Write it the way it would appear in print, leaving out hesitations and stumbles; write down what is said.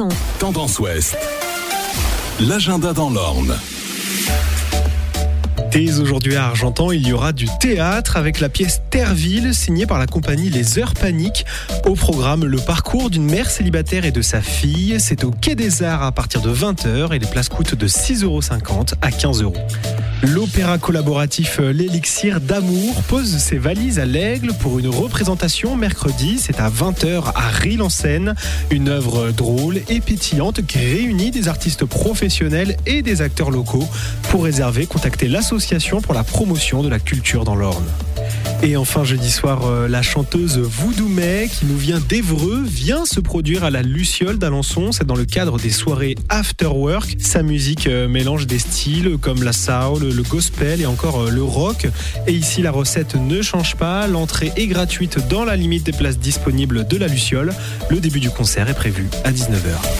Argenton. Tendance Ouest. L'agenda dans l'Orne. Dès aujourd'hui à Argentan, il y aura du théâtre avec la pièce Terreville, signée par la compagnie Les Heures Paniques. Au programme, le parcours d'une mère célibataire et de sa fille. C'est au Quai des Arts à partir de 20h et les places coûtent de 6,50€ à 15€. L'opéra collaboratif L'Élixir d'amour pose ses valises à l'Aigle pour une représentation mercredi. C'est à 20h à Rille-en-Seine. Une œuvre drôle et pétillante qui réunit des artistes professionnels et des acteurs locaux. Pour réserver, contactez l'association pour la promotion de la culture dans l'Orne. Et enfin, jeudi soir, la chanteuse Voodoo May, qui nous vient d'Évreux, vient se produire à la Luciole d'Alençon. C'est dans le cadre des soirées After Work. Sa musique mélange des styles comme la soul, le gospel et encore le rock. Et ici, la recette ne change pas. L'entrée est gratuite dans la limite des places disponibles de la Luciole. Le début du concert est prévu à 19h.